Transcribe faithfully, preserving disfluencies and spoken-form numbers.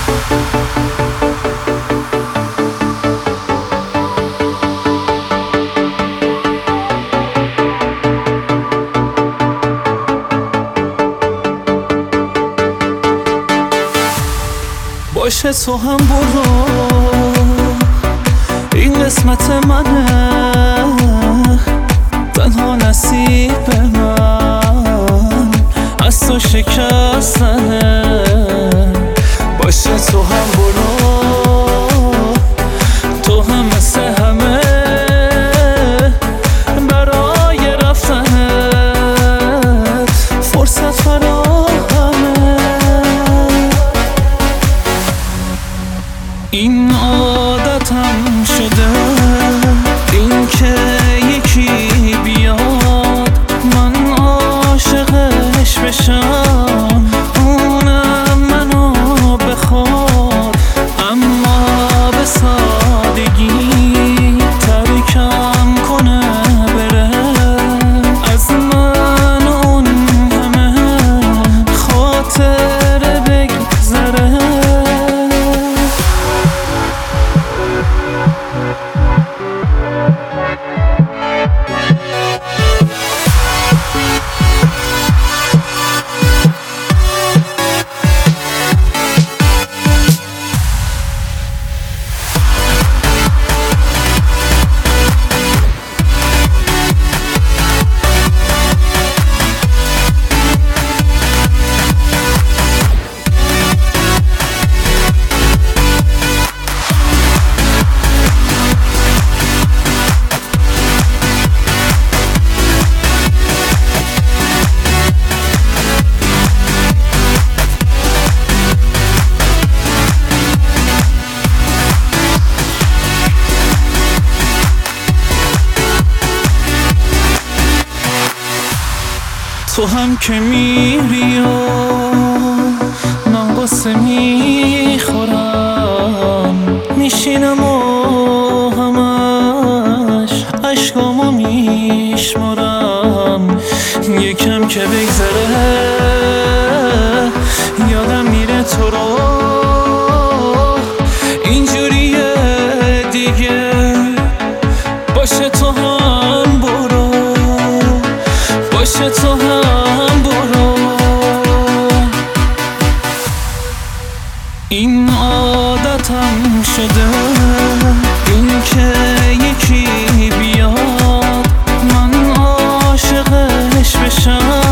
باشه تو هم برو، این قسمت منه، تنها نصیب من از تو شکستنه. باشه تو هم برو، تو هم مثل همه برای رفتنت فرصت فراهمه. این عادتم شده، این که یکی بیاد من عاشقش بشم، اونم منو بخواد، اما به سادگی ترکم کنه بره از من، اون همه خاطر بگذره. تو هم که میری و من قصه میخورم، میشینم و همش عشقامو میشمارم. یکم که بگذره یادم میره تو رو، اینجوریه دیگه. باشه تو هم برو، باشه تو هم برو، این عادتم شده، این که یکی بیاد من عاشقش بشم.